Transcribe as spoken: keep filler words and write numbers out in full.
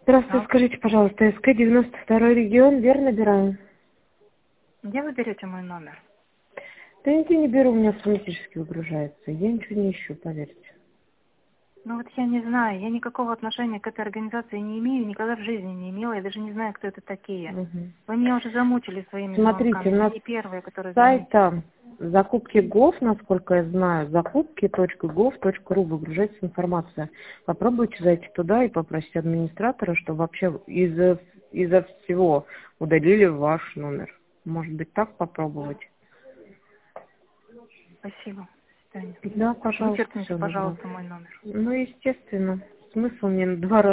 Здравствуйте, Да. скажите, пожалуйста, СК девяносто второй регион, верно набираю? Где вы берете мой номер? Да нигде не беру, у меня автоматически выгружается. Я ничего не ищу, поверьте. Ну вот я не знаю, я никакого отношения к этой организации не имею, никогда в жизни не имела, я даже не знаю, кто это такие. Мгм. Вы меня уже замучили своими Смотрите, у звонками, вы нас не первые, которые звоните. сайта закупки гов, насколько я знаю, закупки точка гов точка ру выгружается информация. Попробуйте зайти туда и попросить администратора, чтобы вообще из-за из-за всего удалили ваш номер. Может быть, так попробовать? Спасибо. До свидания. Да, пожалуйста, Вычеркните, все, добро. пожалуйста, мой номер. Ну, естественно. Смысл мне на два раза